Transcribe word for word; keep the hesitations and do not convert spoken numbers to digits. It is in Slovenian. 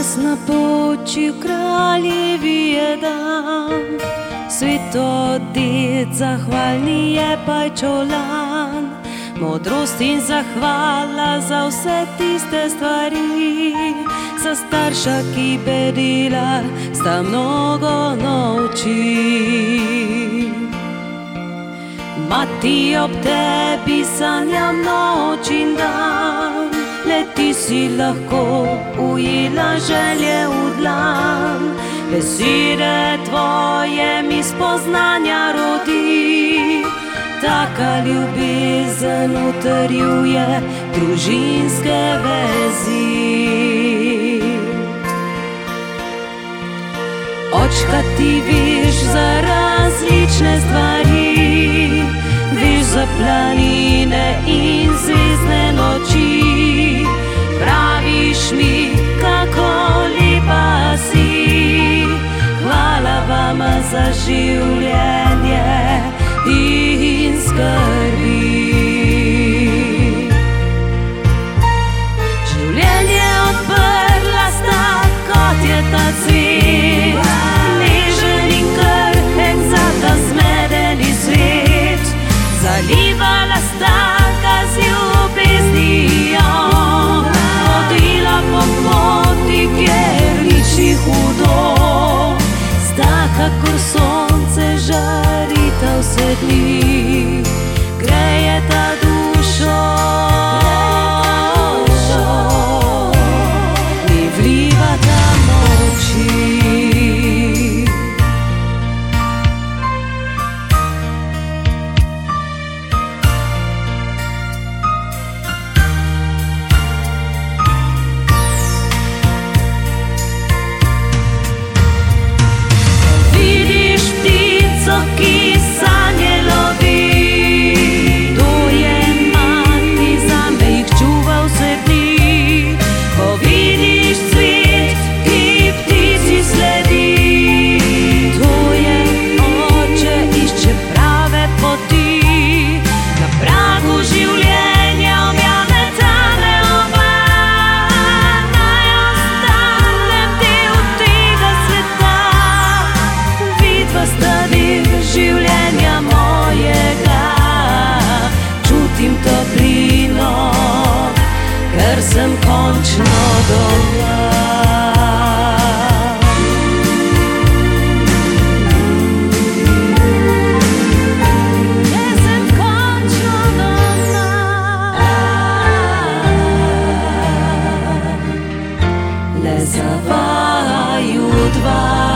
nas napočil kraljevi je dan. Sveto ded, zahvalni je pajčolan, modrost in zahvala za vse tiste stvari. Za starša, ki bedila, sta mnogo nauči. Mati, ob tebi sanjam noč in dan, le ti si lahko ujela želje v dlan. Besede tvoje mi spoznanja rodi, taka ljubezen utrjuje družinske vezi. Očka, ti veš za različne stvari, veš za planine in zvezdne noči. Praviš mi, kako lepa si, hvala vama za življenje in skrbi. Življenje odprla sta, kot je ta cvet, nežen in krhek za ta zmedeni svet. Zalivala sta ga z ljubeznijo, hodila po poti, kjer nič ni hudo. Sta kakor sonce, žarita vse dni, grejeta dušo, mi vlivata moči. Ki sanje lovi, to je mati, zame jih čuva vse dni. Ko vidiš cvet, ki ptici sledi, to je oče, išče prave poti. Na pragu življenja objave tale oba, naj ostanem del tega sveta. Vidva sta življenja mojega, čutim toplino, ker sem končno doma. Ker sem končno doma. Le za vaju dva.